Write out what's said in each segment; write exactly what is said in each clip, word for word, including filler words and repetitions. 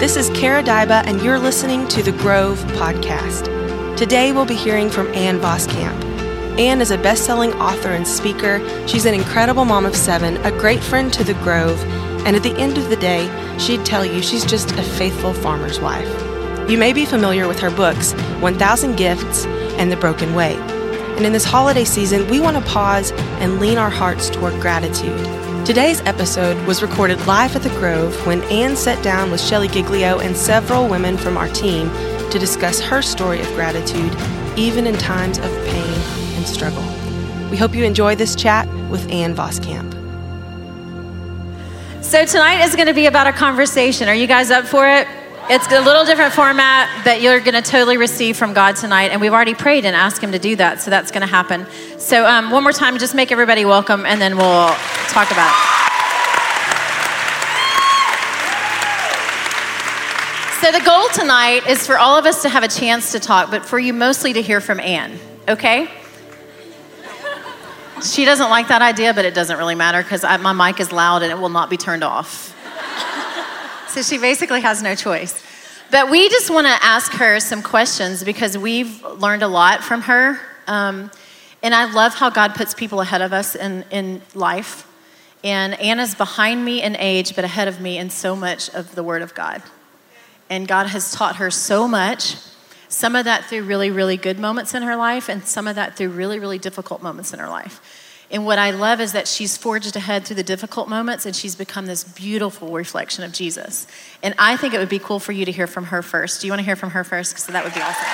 This is Kara Dyba, and you're listening to the Grove Podcast. Today we'll be hearing from Ann Voskamp. Ann is a best-selling author and speaker. She's an incredible mom of seven, a great friend to the Grove, and at the end of the day, she'd tell you she's just a faithful farmer's wife. You may be familiar with her books, one thousand Gifts and The Broken Way. And in this holiday season, we want to pause and lean our hearts toward gratitude. Today's episode was recorded live at the Grove when Ann sat down with Shelly Giglio and several women from our team to discuss her story of gratitude, even in times of pain and struggle. We hope you enjoy this chat with Ann Voskamp. So tonight is going to be about a conversation. Are you guys up for it? It's a little different format that you're going to totally receive from God tonight, and we've already prayed and asked him to do that, so that's going to happen. So um, one more time, just make everybody welcome, and then we'll talk about it. So the goal tonight is for all of us to have a chance to talk, but for you mostly to hear from Ann, okay? She doesn't like that idea, but it doesn't really matter because my mic is loud and it will not be turned off. So she basically has no choice. But we just want to ask her some questions because we've learned a lot from her. Um, and I love how God puts people ahead of us in, in life. And Anna's behind me in age, but ahead of me in so much of the Word of God. And God has taught her so much. Some of that through really, really good moments in her life, and some of that through really, really difficult moments in her life. And what I love is that she's forged ahead through the difficult moments, and she's become this beautiful reflection of Jesus. And I think it would be cool for you to hear from her first. Do you want to hear from her first? So that would be awesome.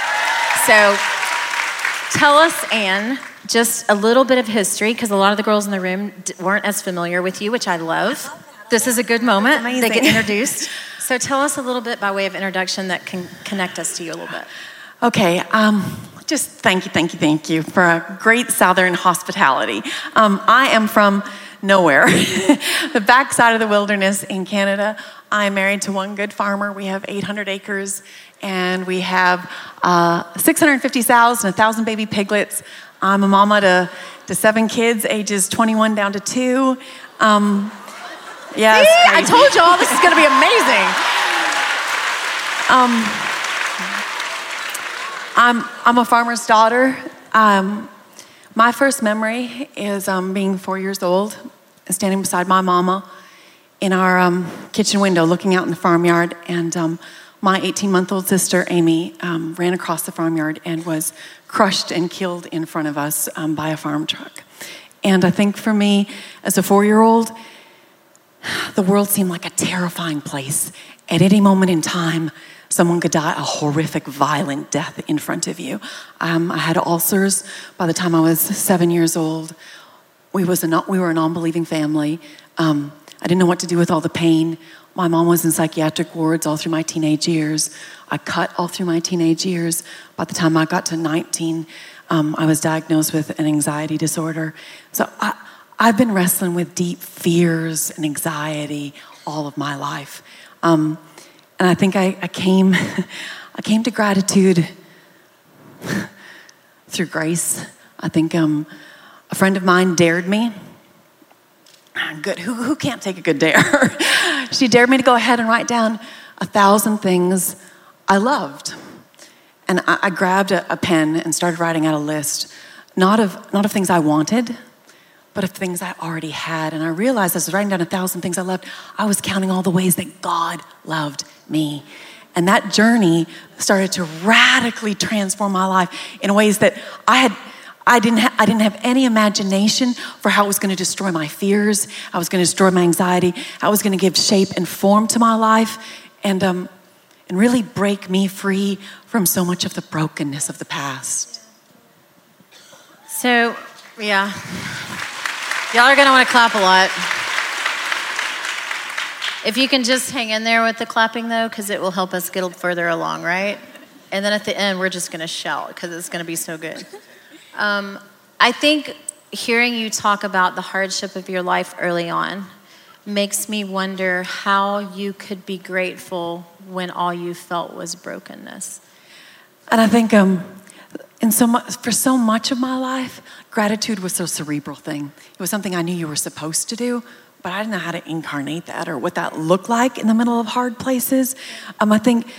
So tell us, Ann, just a little bit of history, because a lot of the girls in the room weren't as familiar with you, which I love. This is a good moment. Amazing. They get introduced. So tell us a little bit by way of introduction that can connect us to you a little bit. Okay, um, just thank you, thank you, thank you for a great Southern hospitality. Um, I am from nowhere, the backside of the wilderness in Canada. I'm married to one good farmer. We have eight hundred acres, and we have uh, six hundred fifty sows and one thousand baby piglets. I'm a mama to, to seven kids, ages twenty-one down to two. Um, yeah, See, I told y'all this is going to be amazing. Um, I'm I'm a farmer's daughter. Um, my first memory is um, being four years old, standing beside my mama in our um, kitchen window, looking out in the farmyard, and um, my eighteen-month-old sister Amy um, ran across the farmyard and was crushed and killed in front of us um, by a farm truck. And I think for me, as a four-year-old, the world seemed like a terrifying place. At any moment in time, someone could die a horrific, violent death in front of you. Um, I had ulcers by the time I was seven years old. We, was a, we were a non-believing family. Um, I didn't know what to do with all the pain. My mom was in psychiatric wards all through my teenage years. I cut all through my teenage years. By the time I got to nineteen, um, I was diagnosed with an anxiety disorder. So I, I've been wrestling with deep fears and anxiety all of my life. Um, And I think I, I came I came to gratitude through grace. I think um, a friend of mine dared me. Good. Who, who can't take a good dare? She dared me to go ahead and write down a thousand things I loved. And I, I grabbed a, a pen and started writing out a list, not of not of things I wanted, but of things I already had. And I realized as I was writing down a thousand things I loved, I was counting all the ways that God loved me. And that journey started to radically transform my life in ways that I had, I didn't, ha- I didn't have any imagination for how it was going to destroy my fears, how it was going to destroy my anxiety, how it was going to give shape and form to my life, and um, and really break me free from so much of the brokenness of the past. So, yeah. Y'all are going to want to clap a lot. If you can just hang in there with the clapping, though, because it will help us get further along, right? And then at the end, we're just going to shout because it's going to be so good. Um, I think hearing you talk about the hardship of your life early on makes me wonder how you could be grateful when all you felt was brokenness. And I think um, in so much, for so much of my life, gratitude was a cerebral thing. It was something I knew you were supposed to do, but I didn't know how to incarnate that or what that looked like in the middle of hard places. Um, I think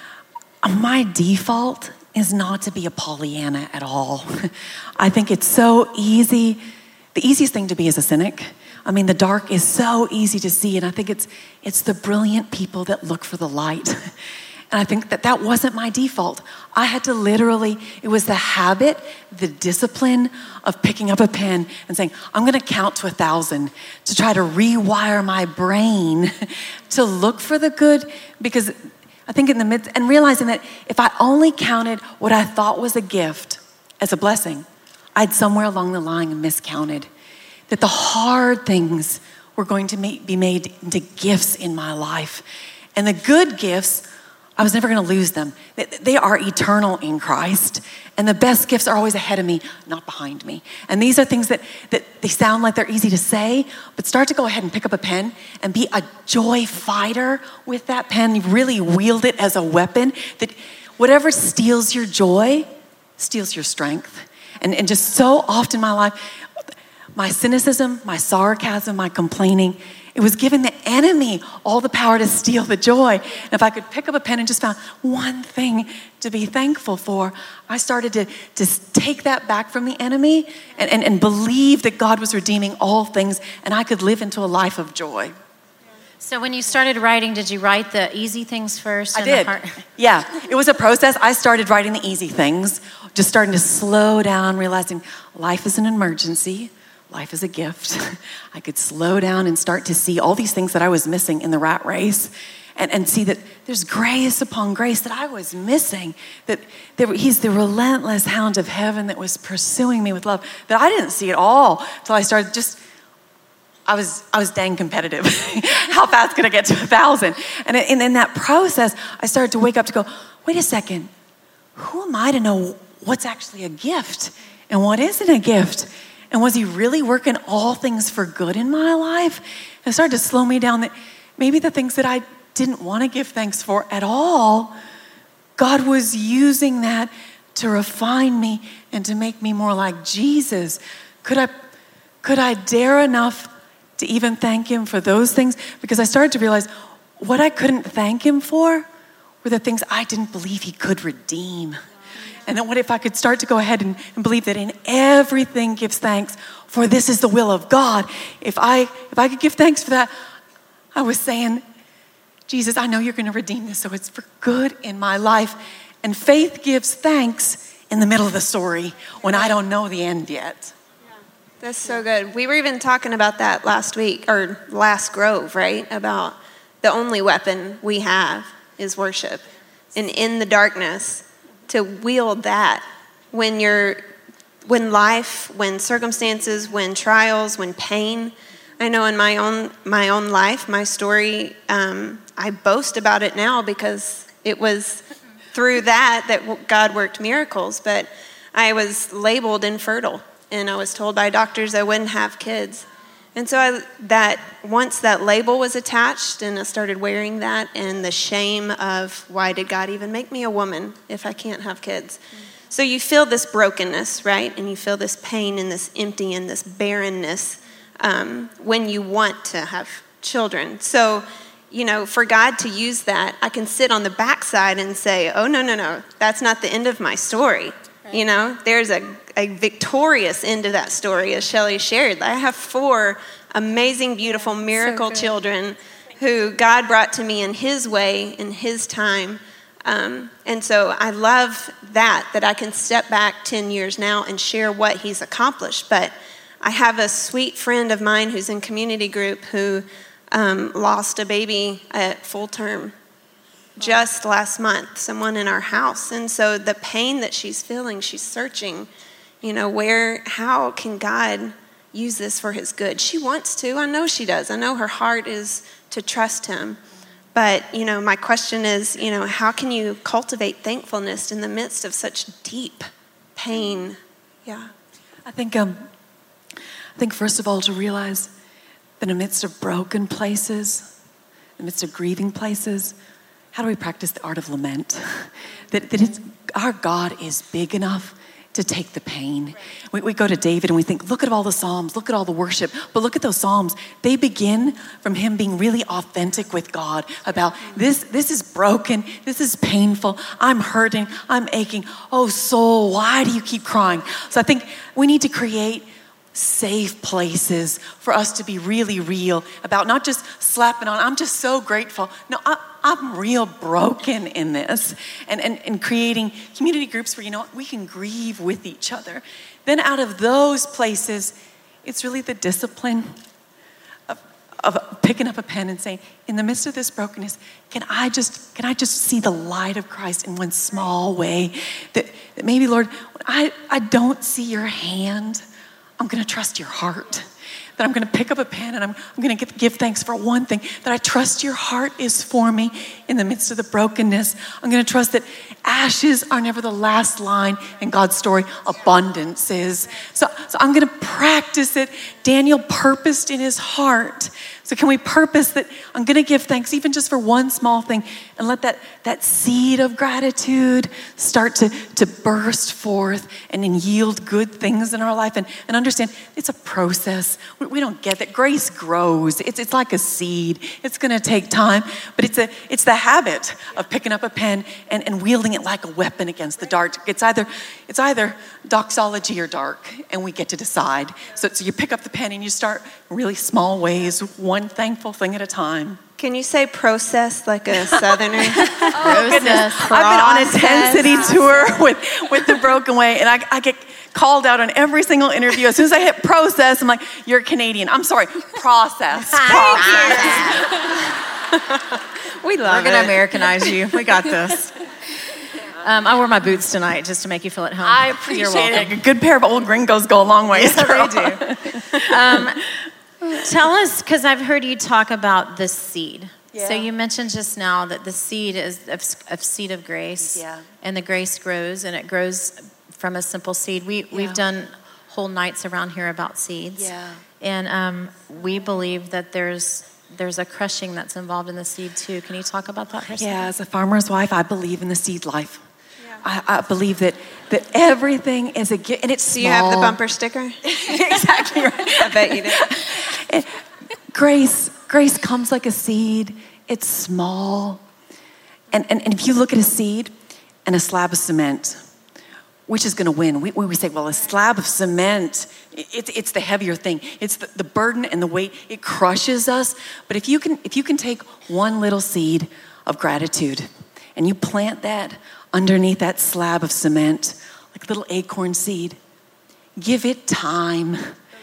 my default is not to be a Pollyanna at all. I think it's so easy. The easiest thing to be is a cynic. I mean, the dark is so easy to see, and I think it's it's the brilliant people that look for the light. And I think that that wasn't my default. I had to literally, it was the habit, the discipline of picking up a pen and saying, I'm gonna count to a thousand to try to rewire my brain to look for the good, because I think in the midst, and realizing that if I only counted what I thought was a gift as a blessing, I'd somewhere along the line miscounted. That the hard things were going to be made into gifts in my life. And the good gifts, I was never gonna lose them. They are eternal in Christ. And the best gifts are always ahead of me, not behind me. And these are things that, that they sound like they're easy to say, but start to go ahead and pick up a pen and be a joy fighter with that pen. Really wield it as a weapon. That whatever steals your joy, steals your strength. And, and just so often in my life, my cynicism, my sarcasm, my complaining, it was giving the enemy all the power to steal the joy. And if I could pick up a pen and just found one thing to be thankful for, I started to, to take that back from the enemy and, and, and believe that God was redeeming all things, and I could live into a life of joy. So when you started writing, did you write the easy things first? I and did. The hard? Yeah, it was a process. I started writing the easy things, just starting to slow down, realizing life is an emergency. Life is a gift. I could slow down and start to see all these things that I was missing in the rat race, and, and see that there's grace upon grace that I was missing, that, that he's the relentless hound of heaven that was pursuing me with love, that I didn't see at all until I started just, I was I was dang competitive. How fast could I get to a thousand? And in, in that process, I started to wake up to go, wait a second, who am I to know what's actually a gift and what isn't a gift? And was he really working all things for good in my life? And it started to slow me down that maybe the things that I didn't want to give thanks for at all, God was using that to refine me and to make me more like Jesus. Could I, could I dare enough to even thank him for those things? Because I started to realize what I couldn't thank him for were the things I didn't believe he could redeem. And then what if I could start to go ahead and, and believe that in everything gives thanks, for this is the will of God. If I if I could give thanks for that, I was saying, Jesus, I know you're going to redeem this, so it's for good in my life. And faith gives thanks in the middle of the story when I don't know the end yet. Yeah, that's so good. We were even talking about that last week, or last Grove, right? About the only weapon we have is worship. And in the darkness, to wield that when you're, when life, when circumstances, when trials, when pain. I know in my own my own life, my story, um, I boast about it now because it was through that that God worked miracles. But I was labeled infertile, and I was told by doctors I wouldn't have kids. And so I, that once that label was attached and I started wearing that, and the shame of why did God even make me a woman if I can't have kids? Mm-hmm. So you feel this brokenness, right? And you feel this pain and this empty and this barrenness um, when you want to have children. So, you know, for God to use that, I can sit on the backside and say, oh, no, no, no, that's not the end of my story. Right. You know, there's a a victorious end of that story, as Shelley shared. I have four amazing, beautiful miracle so children who God brought to me in his way, in his time. Um, and so I love that, that I can step back ten years now and share what he's accomplished. But I have a sweet friend of mine who's in community group who um, lost a baby at full term just last month, someone in our house. And so the pain that she's feeling, she's searching, you know, where, how can God use this for his good? She wants to. I know she does. I know her heart is to trust him. But, you know, my question is, you know, how can you cultivate thankfulness in the midst of such deep pain? Yeah. I think, um, I think first of all, to realize that in the midst of broken places, in the midst of grieving places, how do we practice the art of lament? That, that it's, our God is big enough to take the pain. We, we go to David and we think, look at all the Psalms, look at all the worship, but look at those Psalms. They begin from him being really authentic with God about this, this is broken, this is painful, I'm hurting, I'm aching. Oh soul, why do you keep crying? So I think we need to create safe places for us to be really real about not just slapping on, I'm just so grateful. No, I, I'm real broken in this. And, and, and creating community groups where, you know what, we can grieve with each other. Then out of those places, it's really the discipline of, of picking up a pen and saying, in the midst of this brokenness, can I just can I just see the light of Christ in one small way? That, that maybe, Lord, I, I don't see your hand, I'm going to trust your heart. That I'm going to pick up a pen and I'm, I'm going to give thanks for one thing, that I trust your heart is for me in the midst of the brokenness. I'm going to trust that ashes are never the last line in God's story. Abundance is. So, so I'm going to practice it. Daniel purposed in his heart. So can we purpose that I'm going to give thanks even just for one small thing and let that, that seed of gratitude start to, to burst forth and then yield good things in our life, and, and understand it's a process. We, we don't get that. Grace grows. It's, it's like a seed. It's going to take time, but it's a it's the habit of picking up a pen and, and wielding it like a weapon against the dark. It's either it's either doxology or dark, and we get to decide. So, so you pick up the pen and you start really small ways, one thankful thing at a time. Can you say process like a southerner? Oh, goodness. I've been on a ten city tour with, with the Broken Way, and I, I get called out on every single interview. As soon as I hit process, I'm like, you're Canadian. I'm sorry, process. process. We love We're it. We're going to Americanize you. We got this. Um, I wore my boots tonight just to make you feel at home. I appreciate it. A good pair of old gringos go a long way. Yeah, they do. Um, tell us, because I've heard you talk about the seed. Yeah. So you mentioned just now that the seed is of, of seed of grace, yeah. and the grace grows, and it grows from a simple seed. We yeah. we've done whole nights around here about seeds, yeah. and um, we believe that there's there's a crushing that's involved in the seed too. Can you talk about that for a second? Yeah, as a farmer's wife, I believe in the seed life. I, I believe that that everything is a gift, and it's small. Do you have the bumper sticker? Exactly right. I bet you do. And grace, grace comes like a seed. It's small, and and, and if you look at a seed and a slab of cement, which is going to win? We, we say, well, a slab of cement, it's it's the heavier thing. It's the, the burden and the weight. It crushes us. But if you can if you can take one little seed of gratitude and you plant that underneath that slab of cement, like a little acorn seed, give it time.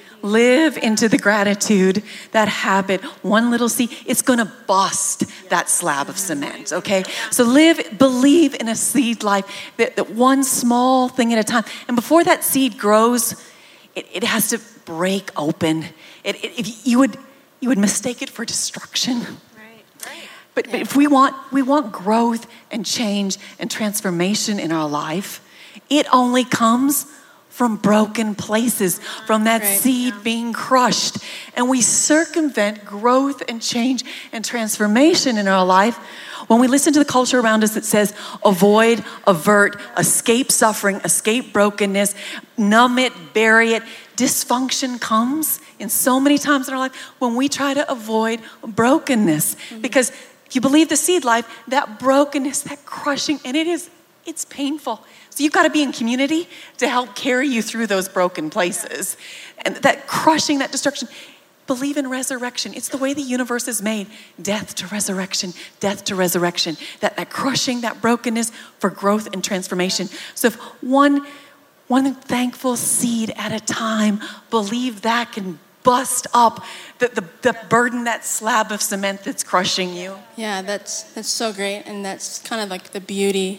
Live into the gratitude, that habit, one little seed, it's gonna bust that slab of cement, okay? So live, believe in a seed life, that, that one small thing at a time. And before that seed grows, it, it has to break open. It, it, if you would, you would mistake it for destruction. Right, right. But, but if we want, we want growth and change and transformation in our life, it only comes from broken places, from that right. seed being crushed. And we circumvent growth and change and transformation in our life when we listen to the culture around us that says avoid, avert, escape suffering, escape brokenness, numb it, bury it. Dysfunction comes in so many times in our life when we try to avoid brokenness. Mm-hmm. Because if you believe the seed life, that brokenness, that crushing, and it is, it's painful. So you've got to be in community to help carry you through those broken places. And that crushing, that destruction, believe in resurrection. It's the way the universe is made. Death to resurrection, death to resurrection. That, that crushing, that brokenness for growth and transformation. So if one, one thankful seed at a time, believe that can bust up the, the, the burden, that slab of cement that's crushing you. Yeah, that's that's so great. And that's kind of like the beauty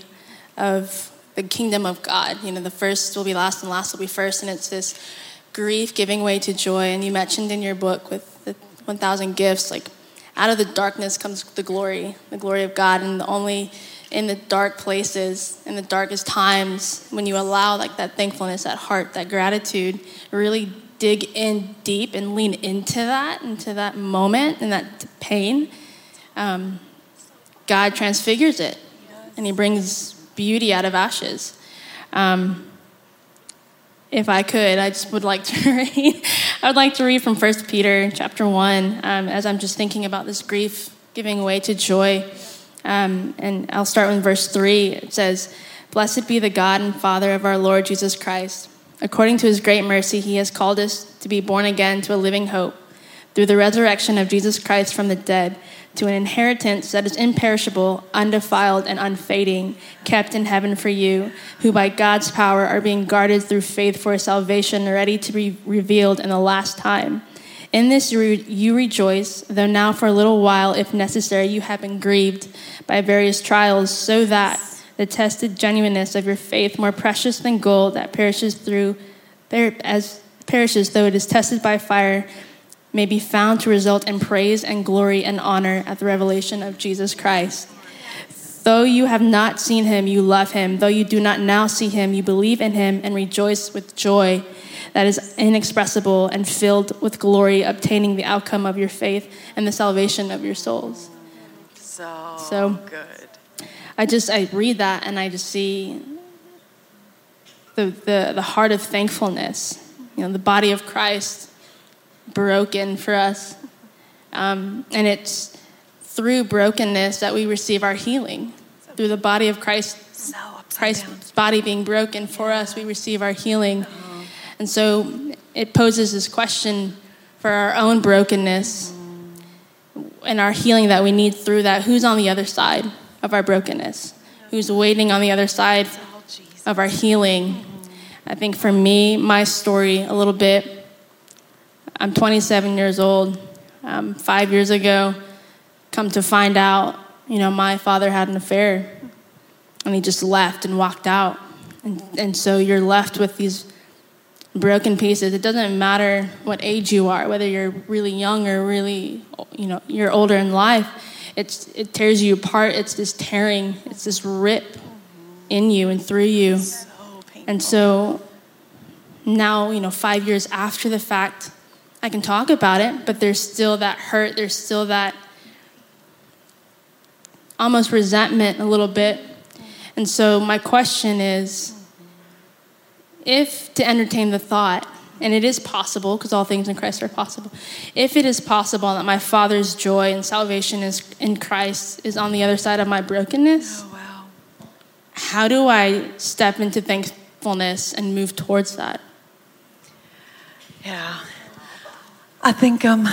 of the kingdom of God. You know, the first will be last and last will be first. And it's this grief giving way to joy. And you mentioned in your book with the one thousand gifts, like out of the darkness comes the glory, the glory of God. And the only in the dark places, in the darkest times, when you allow like that thankfulness, that heart, that gratitude, really dig in deep and lean into that, into that moment and that pain, um, God transfigures it. And he brings beauty out of ashes. Um, if I could, I just would like to read. I would like to read from First Peter chapter one, um, as I'm just thinking about this grief giving way to joy. Um, and I'll start with verse three. It says, "Blessed be the God and Father of our Lord Jesus Christ. According to his great mercy, he has called us to be born again to a living hope through the resurrection of Jesus Christ from the dead, to an inheritance that is imperishable, undefiled, and unfading, kept in heaven for you, who by God's power are being guarded through faith for a salvation ready to be revealed in the last time. In this you rejoice, though now for a little while, if necessary, you have been grieved by various trials, so that the tested genuineness of your faith, more precious than gold that perishes through as perishes though it is tested by fire, may be found to result in praise and glory and honor at the revelation of Jesus Christ. Though you have not seen him, you love him. Though you do not now see him, you believe in him and rejoice with joy that is inexpressible and filled with glory, obtaining the outcome of your faith and the salvation of your souls." So, so good. I just, I read that and I just see the, the, the heart of thankfulness, you know, the body of Christ broken for us. Um, and it's through brokenness that we receive our healing. Through the body of Christ, So Christ's down. body being broken for us, we receive our healing. And so it poses this question for our own brokenness and our healing that we need through that. Who's on the other side of our brokenness? Who's waiting on the other side of our healing? I think for me, my story a little bit, I'm twenty-seven years old. Um, five years ago, come to find out, you know, my father had an affair, and he just left and walked out. And, and so you're left with these broken pieces. It doesn't matter what age you are, whether you're really young or really, you know, you're older in life. It's it tears you apart. It's this tearing. It's this rip in you and through you. So painful. And so now, you know, five years after the fact, I can talk about it, but there's still that hurt. There's still that almost resentment a little bit. And so my question is, if to entertain the thought, and it is possible, because all things in Christ are possible, if it is possible that my Father's joy and salvation is in Christ is on the other side of my brokenness, Oh, wow. how do I step into thankfulness and move towards that? Yeah. I think um,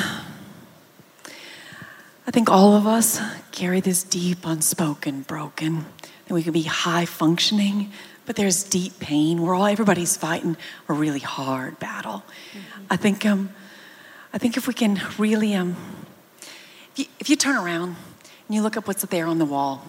I think all of us carry this deep, unspoken, broken. And we can be high functioning, but there's deep pain. We're all everybody's fighting a really hard battle. Mm-hmm. I think um, I think if we can really um, if you, if you turn around and you look up what's there on the wall,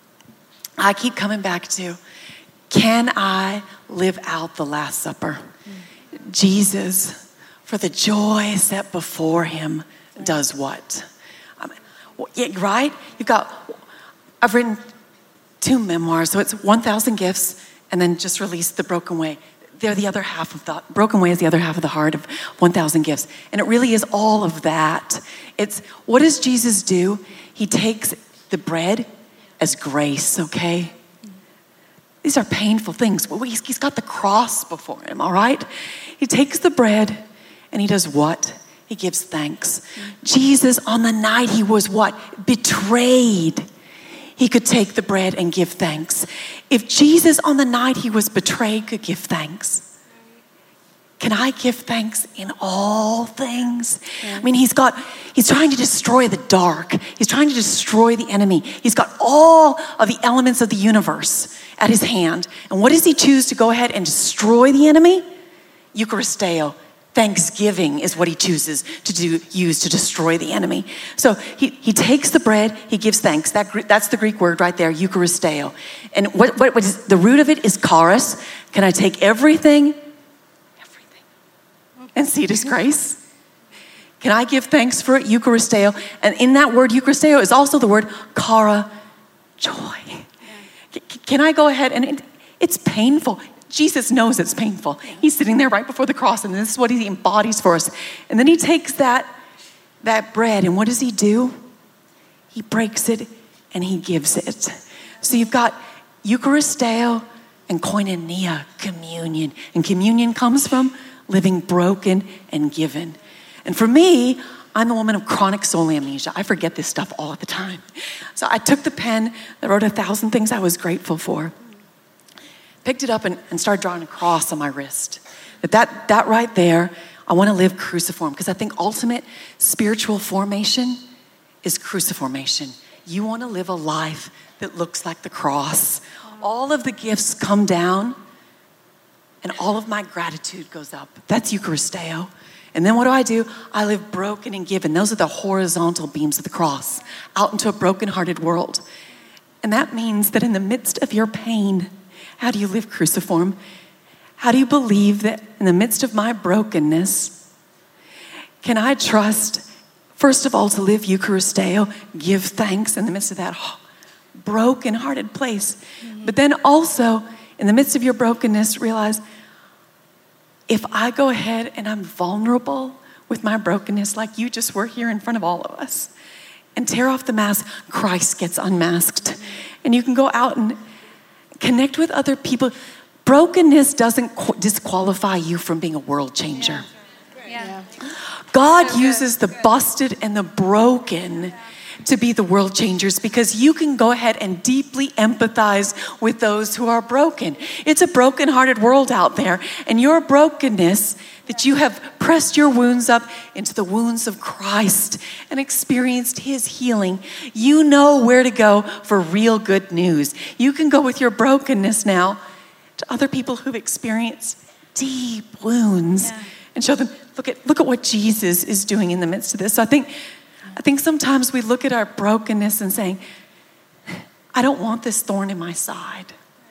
I keep coming back to, can I live out the Last Supper? Mm-hmm. Jesus, for the joy set before him, does what? I mean, well, yeah, right? You've got, I've written two memoirs, so it's one thousand Gifts, and then just released The Broken Way. They're the other half of the, Broken Way is the other half of the heart of one thousand Gifts. And it really is all of that. It's, what does Jesus do? He takes the bread as grace, okay? These are painful things. He's got the cross before him, all right? He takes the bread, and he does what? He gives thanks. Mm-hmm. Jesus, on the night he was what? Betrayed. He could take the bread and give thanks. If Jesus, on the night he was betrayed, could give thanks, can I give thanks in all things? Yeah. I mean, he's got, he's trying to destroy the dark. He's trying to destroy the enemy. He's got all of the elements of the universe at his hand. And what does he choose to go ahead and destroy the enemy? Eucharisteo. Thanksgiving is what he chooses to do, use to destroy the enemy. So he, he takes the bread, he gives thanks. That, that's the Greek word right there, Eucharisteo. And what, what, what is, the root of it is charis. Can I take everything, everything, and see it as grace? Can I give thanks for it? Eucharisteo. And in that word, Eucharisteo, is also the word chara, joy. Can I go ahead and it, it's painful. Jesus knows it's painful. He's sitting there right before the cross, and this is what he embodies for us. And then he takes that, that bread, and what does he do? He breaks it, and he gives it. So you've got Eucharisteo and koinonia, communion. And communion comes from living broken and given. And for me, I'm a woman of chronic soul amnesia. I forget this stuff all the time. So I took the pen that wrote a thousand things I was grateful for, picked it up and, and started drawing a cross on my wrist. That, that, that right there, I want to live cruciform because I think ultimate spiritual formation is cruciformation. You want to live a life that looks like the cross. All of the gifts come down and all of my gratitude goes up. That's Eucharisteo. And then what do I do? I live broken and given. Those are the horizontal beams of the cross out into a brokenhearted world. And that means that in the midst of your pain, how do you live cruciform? How do you believe that in the midst of my brokenness, can I trust, first of all, to live Eucharisteo, give thanks in the midst of that broken-hearted place. Mm-hmm. But then also, in the midst of your brokenness, realize, if I go ahead and I'm vulnerable with my brokenness, like you just were here in front of all of us, and tear off the mask, Christ gets unmasked. And you can go out and connect with other people. Brokenness doesn't disqualify you from being a world changer. Yeah. God uses the busted and the broken to be the world changers because you can go ahead and deeply empathize with those who are broken. It's a broken-hearted world out there, and your brokenness that you have pressed your wounds up into the wounds of Christ and experienced his healing. You know where to go for real good news. You can go with your brokenness now to other people who've experienced deep wounds yeah. and show them, look at look at what Jesus is doing in the midst of this. So I think I think sometimes we look at our brokenness and saying, I don't want this thorn in my side.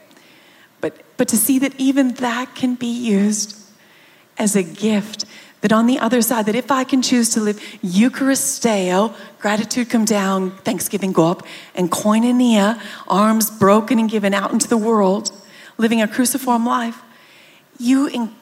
But but to see that even that can be used as a gift, that on the other side, that if I can choose to live Eucharisteo, gratitude come down, thanksgiving go up, and koinonia, arms broken and given out into the world, living a cruciform life, you in,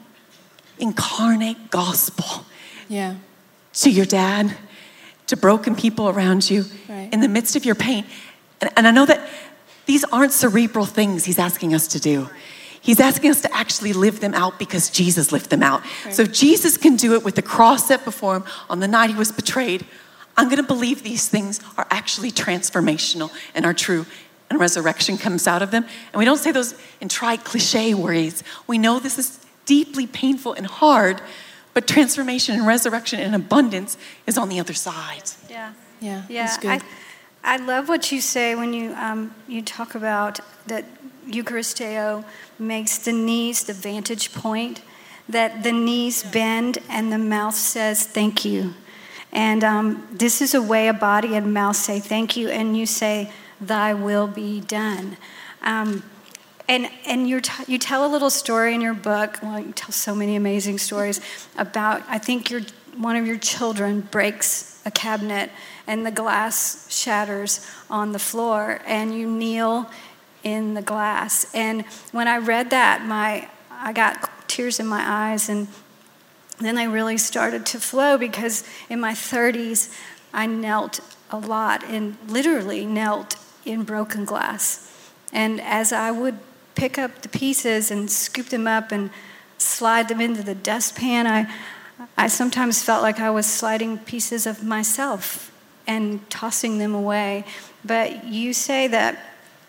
incarnate gospel yeah. to your dad, to broken people around you, right. in the midst of your pain. And, and I know that these aren't cerebral things he's asking us to do. He's asking us to actually live them out because Jesus lived them out. Right. So if Jesus can do it with the cross set before him on the night he was betrayed, I'm going to believe these things are actually transformational and are true, and resurrection comes out of them. And we don't say those in trite cliche words. We know this is deeply painful and hard, but transformation and resurrection and abundance is on the other side. Yeah, yeah, yeah. that's good. I, I love what you say when you um, you talk about that Eucharisteo makes the knees the vantage point, that the knees bend and the mouth says thank you. And um, this is a way a body and mouth say thank you, and you say, thy will be done. Um, and and you t- you tell a little story in your book, well, you tell so many amazing stories about, I think your one of your children breaks a cabinet and the glass shatters on the floor, and you kneel in the glass. And when I read that, my I got tears in my eyes, and then I really started to flow, because in my thirties, I knelt a lot and literally knelt in broken glass. And as I would pick up the pieces and scoop them up and slide them into the dustpan, I, I sometimes felt like I was sliding pieces of myself and tossing them away. But you say that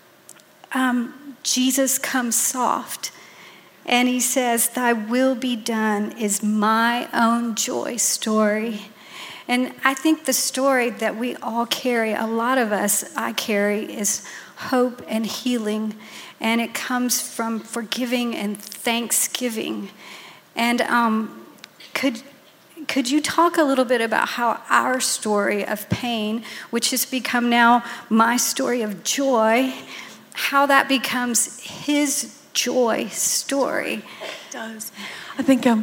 um, Jesus comes soft, and he says, thy will be done is my own joy story. And I think the story that we all carry, a lot of us I carry, is hope and healing. And it comes from forgiving and thanksgiving. And um, could could you talk a little bit about how our story of pain, which has become now my story of joy, how that becomes his joy story? It does. I think um,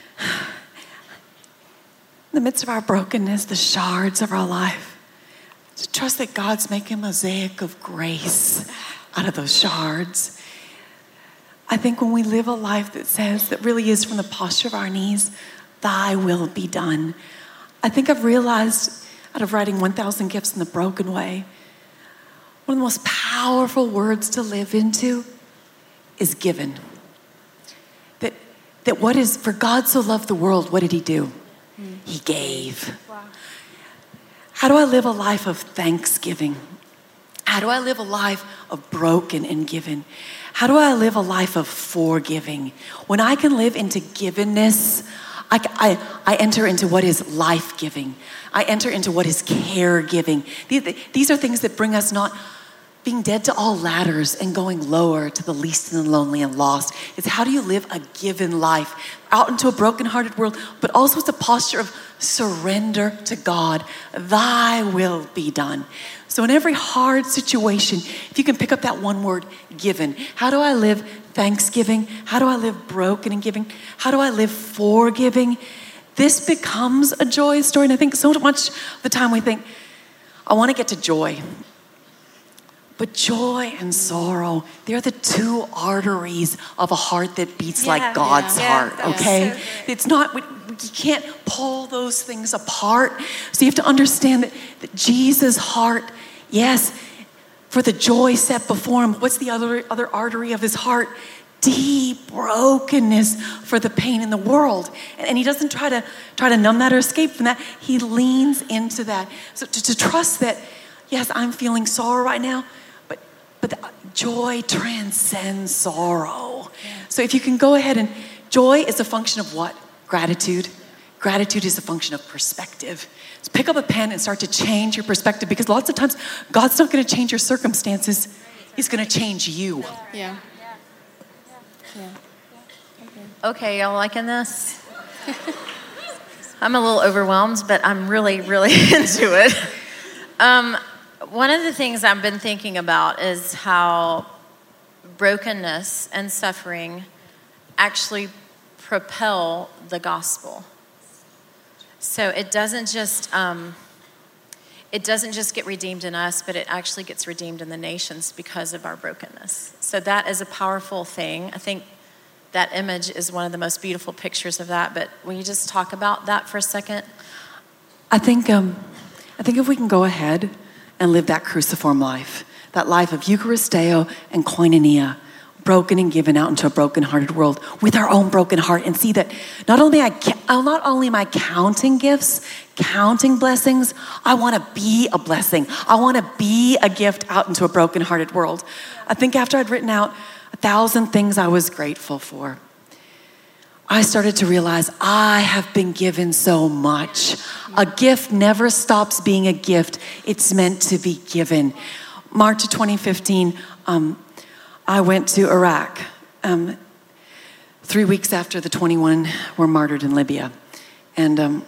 in the midst of our brokenness, the shards of our life, to trust that God's making a mosaic of grace out of those shards. I think when we live a life that says, that really is from the posture of our knees, thy will be done. I think I've realized, out of writing one thousand Gifts in the Broken Way, one of the most powerful words to live into is given. That, that what is, for God so loved the world, what did he do? Mm. He gave. Wow. How do I live a life of thanksgiving? How do I live a life of broken and given? How do I live a life of forgiving? When I can live into givenness, I, I, I enter into what is life-giving. I enter into what is care-giving. These, these are things that bring us not being dead to all ladders and going lower to the least and the lonely and lost. It's how do you live a given life out into a brokenhearted world, but also it's a posture of surrender to God. Thy will be done. So in every hard situation, if you can pick up that one word, given. How do I live thanksgiving? How do I live broken and giving? How do I live forgiving? This becomes a joy story. And I think so much of the time we think, I want to get to joy. But joy and sorrow, they're the two arteries of a heart that beats yeah, like God's yeah, heart, yeah, okay? So it's not, you can't pull those things apart. So you have to understand that, that Jesus' heart, yes, for the joy set before him, what's the other, other artery of his heart? Deep brokenness for the pain in the world. And, and he doesn't try to try to numb that or escape from that. He leans into that. So to, to trust that, yes, I'm feeling sorrow right now, but but joy transcends sorrow. Yeah. So if you can go ahead and, joy is a function of what? Gratitude. Gratitude is a function of perspective. So pick up a pen and start to change your perspective, because lots of times God's not going to change your circumstances. He's going to change you. Yeah. Yeah. Okay, y'all liking this? I'm a little overwhelmed, but I'm really, really into it. Um, one of the things I've been thinking about is how brokenness and suffering actually propel the gospel. So it doesn't just um, it doesn't just get redeemed in us, but it actually gets redeemed in the nations because of our brokenness. So that is a powerful thing. I think that image is one of the most beautiful pictures of that. But will you just talk about that for a second? I think um, I think if we can go ahead and live that cruciform life, that life of Eucharisteo and koinonia, broken and given out into a broken-hearted world with our own broken heart, and see that not only I not only am I counting gifts, counting blessings, I want to be a blessing. I want to be a gift out into a broken-hearted world. I think after I'd written out a thousand things I was grateful for, I started to realize I have been given so much. A gift never stops being a gift. It's meant to be given. March of twenty fifteen, um, I went to Iraq. Um, three weeks after the twenty-one were martyred in Libya. And um,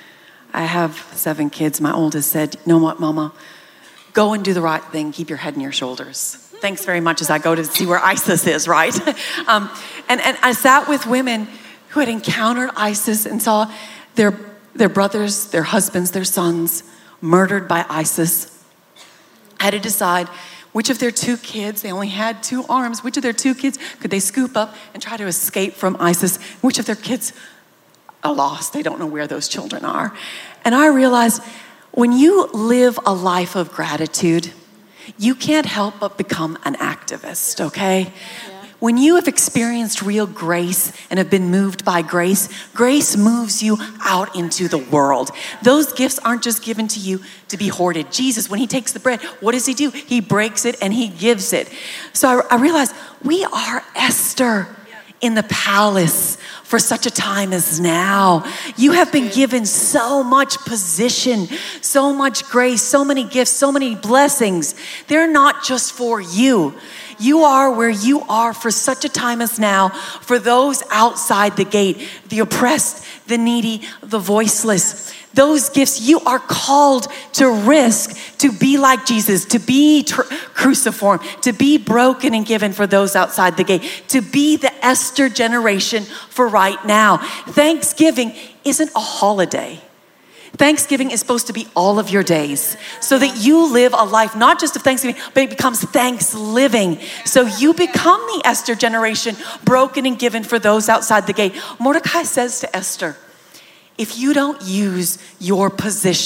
I have seven kids. My oldest said, you know what, Mama? Go and do the right thing. Keep your head in your shoulders. Thanks very much as I go to see where ISIS is, right? um, and, and I sat with women who had encountered ISIS and saw their, their brothers, their husbands, their sons murdered by ISIS. I had to decide which of their two kids, they only had two arms, which of their two kids could they scoop up and try to escape from ISIS? Which of their kids are lost? They don't know where those children are. And I realized when you live a life of gratitude, you can't help but become an activist, okay? Yeah. When you have experienced real grace and have been moved by grace, grace moves you out into the world. Those gifts aren't just given to you to be hoarded. Jesus, when he takes the bread, what does he do? He breaks it and he gives it. So I, I realized we are Esther in the palace for such a time as now. You have been given so much position, so much grace, so many gifts, so many blessings. They're not just for you. You are where you are for such a time as now, for those outside the gate, the oppressed, the needy, the voiceless. Those gifts you are called to risk, to be like Jesus, to be tr- cruciform, to be broken and given for those outside the gate, to be the Esther generation for right now. Thanksgiving isn't a holiday. Thanksgiving is supposed to be all of your days so that you live a life not just of Thanksgiving, but it becomes thanks living. So you become the Esther generation, broken and given for those outside the gate. Mordecai says to Esther, if you don't use your position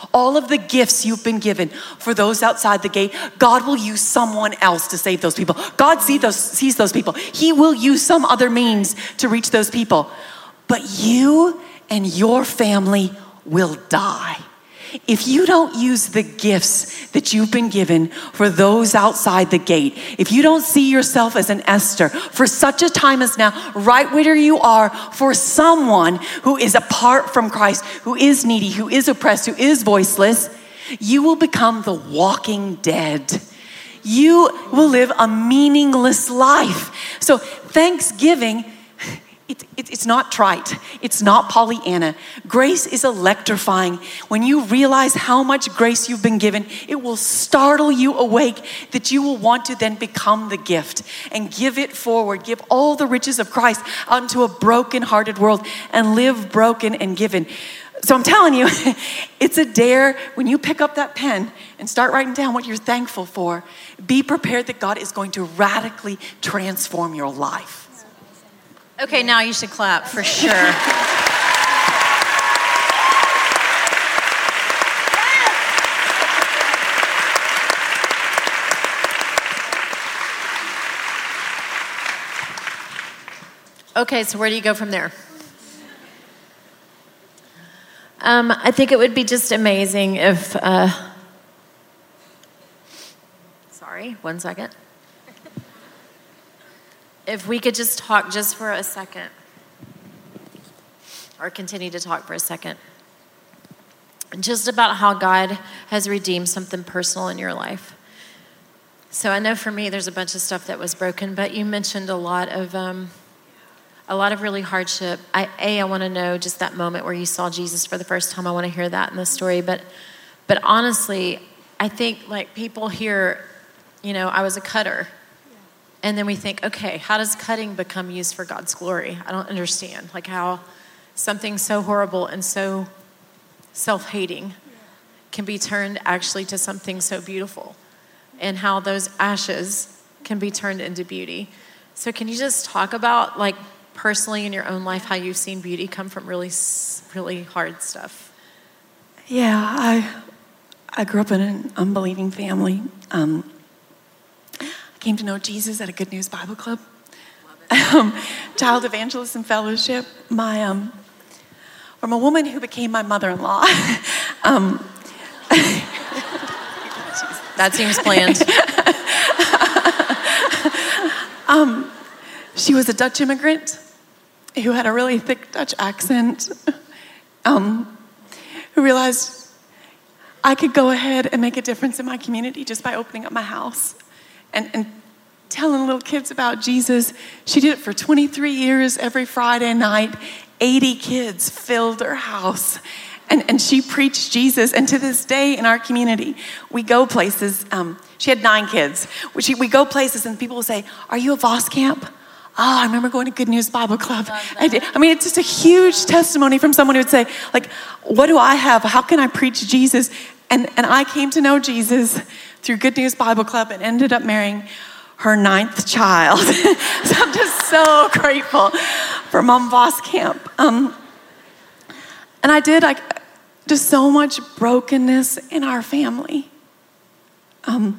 all of the gifts you've been given for those outside the gate, God will use someone else to save those people. God see those, sees those people. He will use some other means to reach those people. But you and your family will die if you don't use the gifts that you've been given for those outside the gate. If you don't see yourself as an Esther for such a time as now, right where you are, for someone who is apart from Christ, who is needy, who is oppressed, who is voiceless, you will become the walking dead. You will live a meaningless life. So Thanksgiving, It, it, it's not trite. It's not Pollyanna. Grace is electrifying. When you realize how much grace you've been given, it will startle you awake that you will want to then become the gift and give it forward. Give all the riches of Christ out into a broken-hearted world and live broken and given. So I'm telling you, it's a dare. When you pick up that pen and start writing down what you're thankful for, be prepared that God is going to radically transform your life. Okay, now you should clap for sure. Okay, so where do you go from there? Um, I think it would be just amazing if, uh, sorry, one second. If we could just talk just for a second, or continue to talk for a second, just about how God has redeemed something personal in your life. So I know for me, there's a bunch of stuff that was broken, but you mentioned a lot of, um, a lot of really hardship. I, A, I want to know just that moment where you saw Jesus for the first time. I want to hear that in the story, but, but honestly, I think like people hear, you know, I was a cutter. And then we think, okay, how does cutting become used for God's glory? I don't understand. Like how something so horrible and so self-hating can be turned actually to something so beautiful. And how those ashes can be turned into beauty. So can you just talk about, like, personally in your own life, how you've seen beauty come from really, really hard stuff? Yeah, I I grew up in an unbelieving family. Um, Came to know Jesus at a Good News Bible Club, um, Child Evangelism Fellowship. My um, from a woman who became my mother-in-law. um, that seems planned. um, she was a Dutch immigrant who had a really thick Dutch accent. Um, who realized I could go ahead and make a difference in my community just by opening up my house. And, and telling little kids about Jesus. She did it for twenty-three years, every Friday night. eighty kids filled her house. And, and she preached Jesus. And to this day in our community, we go places. Um, she had nine kids. We, we go places and people will say, are you a Voskamp? Oh, I remember going to Good News Bible Club. I did. I mean, it's just a huge testimony from someone who would say, like, what do I have? How can I preach Jesus? And, and I came to know Jesus through Good News Bible Club and ended up marrying her ninth child. So I'm just so grateful for Mom Voskamp. Um, and I did like just so much brokenness in our family. Um,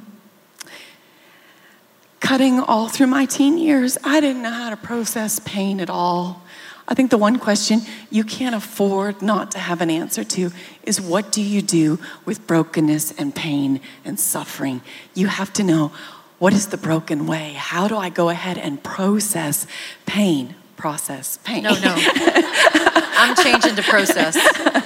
cutting all through my teen years, I didn't know how to process pain at all. I think the one question you can't afford not to have an answer to is, what do you do with brokenness and pain and suffering? You have to know, what is the broken way? How do I go ahead and process pain? Process pain. No, no. I'm changing to process.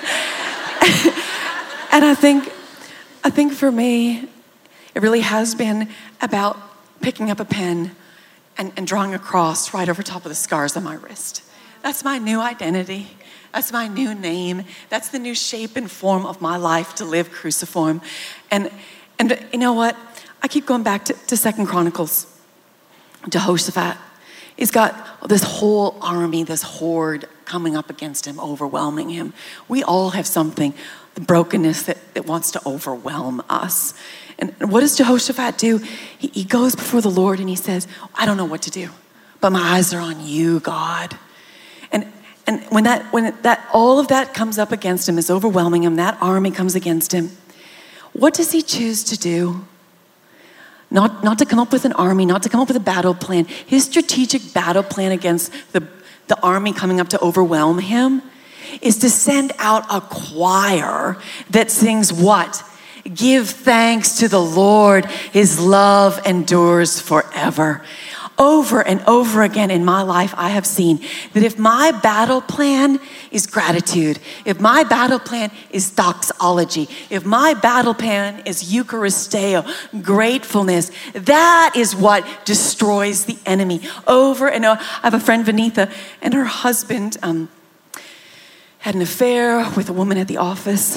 And I think, I think for me, it really has been about picking up a pen and, and drawing a cross right over top of the scars on my wrist. That's my new identity. That's my new name. That's the new shape and form of my life, to live cruciform. And and you know what? I keep going back to, to Second Chronicles. Jehoshaphat. He's got this whole army, this horde coming up against him, overwhelming him. We all have something, the brokenness that, that wants to overwhelm us. And what does Jehoshaphat do? He, he goes before the Lord and he says, I don't know what to do, but my eyes are on you, God. And and when that, when that, all of that comes up against him, is overwhelming him, that army comes against him, what does he choose to do? Not, not to come up with an army, not to come up with a battle plan. His strategic battle plan against the, the army coming up to overwhelm him is to send out a choir that sings what? Give thanks to the Lord, his love endures forever. Over and over again in my life, I have seen that if my battle plan is gratitude, if my battle plan is doxology, if my battle plan is Eucharisteo, gratefulness, that is what destroys the enemy. Over and over. I have a friend, Vanitha, and her husband um, had an affair with a woman at the office.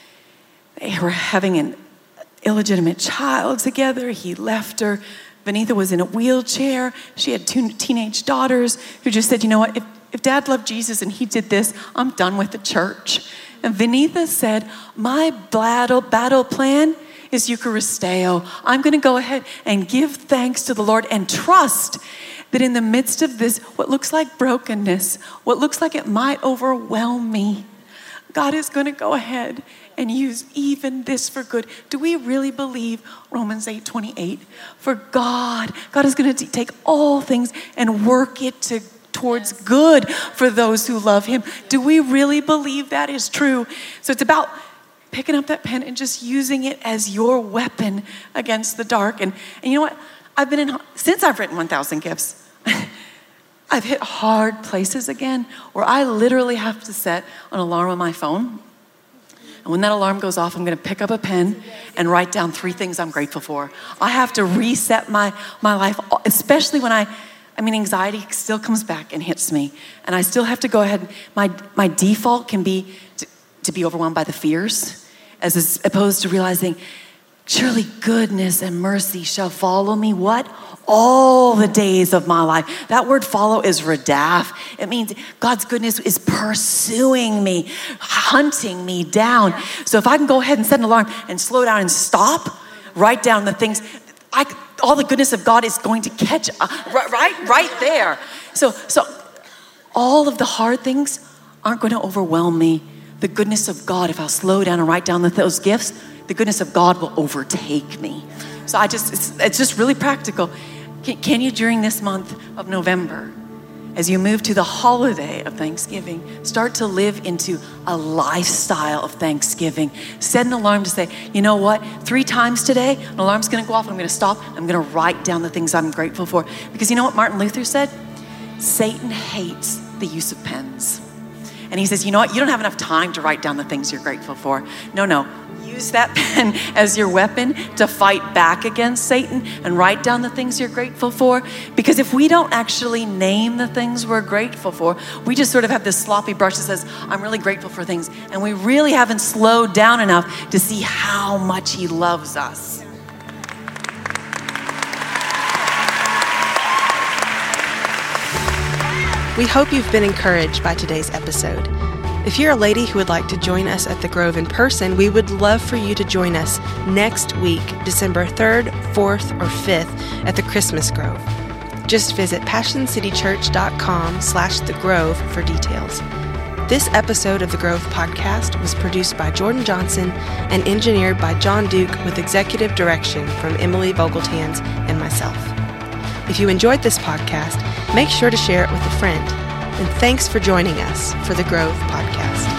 They were having an illegitimate child together. He left her. Vanitha was in a wheelchair. She had two teenage daughters who just said, you know what, if, if Dad loved Jesus and he did this, I'm done with the church. And Vanitha said, my battle, battle plan is Eucharisteo. I'm going to go ahead and give thanks to the Lord and trust that in the midst of this, what looks like brokenness, what looks like it might overwhelm me, God is going to go ahead and use even this for good. Do we really believe Romans eight twenty-eight? For God, God is going to take all things and work it to, towards good for those who love him. Do we really believe that is true? So it's about picking up that pen and just using it as your weapon against the dark. And, and you know what? I've been in, since I've written one thousand Gifts, I've hit hard places again where I literally have to set an alarm on my phone. And when that alarm goes off, I'm going to pick up a pen and write down three things I'm grateful for. I have to reset my, my life, especially when I, I mean, anxiety still comes back and hits me. And I still have to go ahead. My, my default can be to, to be overwhelmed by the fears, as opposed to realizing, surely goodness and mercy shall follow me, what? All the days of my life. That word follow is radaf. It means God's goodness is pursuing me, hunting me down. So if I can go ahead and set an alarm and slow down and stop, write down the things, I, all the goodness of God is going to catch, uh, right, right there. So, so all of the hard things aren't going to overwhelm me. The goodness of God, if I'll slow down and write down the, those gifts, the goodness of God will overtake me. So I just, it's, it's just really practical. Can, can you, during this month of November, as you move to the holiday of Thanksgiving, start to live into a lifestyle of Thanksgiving? Set an alarm to say, you know what? Three times today, an alarm's gonna go off. I'm gonna stop. I'm gonna write down the things I'm grateful for. Because you know what Martin Luther said? Satan hates the use of pens. And he says, you know what? You don't have enough time to write down the things you're grateful for. No, no. Use that pen as your weapon to fight back against Satan and write down the things you're grateful for. Because if we don't actually name the things we're grateful for, we just sort of have this sloppy brush that says, I'm really grateful for things. And we really haven't slowed down enough to see how much he loves us. We hope you've been encouraged by today's episode. If you're a lady who would like to join us at the Grove in person, we would love for you to join us next week, December third, fourth, or fifth at the Christmas Grove. Just visit passioncitychurch.com slash the Grove for details. This episode of the Grove podcast was produced by Jordan Johnson and engineered by John Duke with executive direction from Emily Vogeltans and myself. If you enjoyed this podcast, make sure to share it with a friend. And thanks for joining us for the Grove Podcast.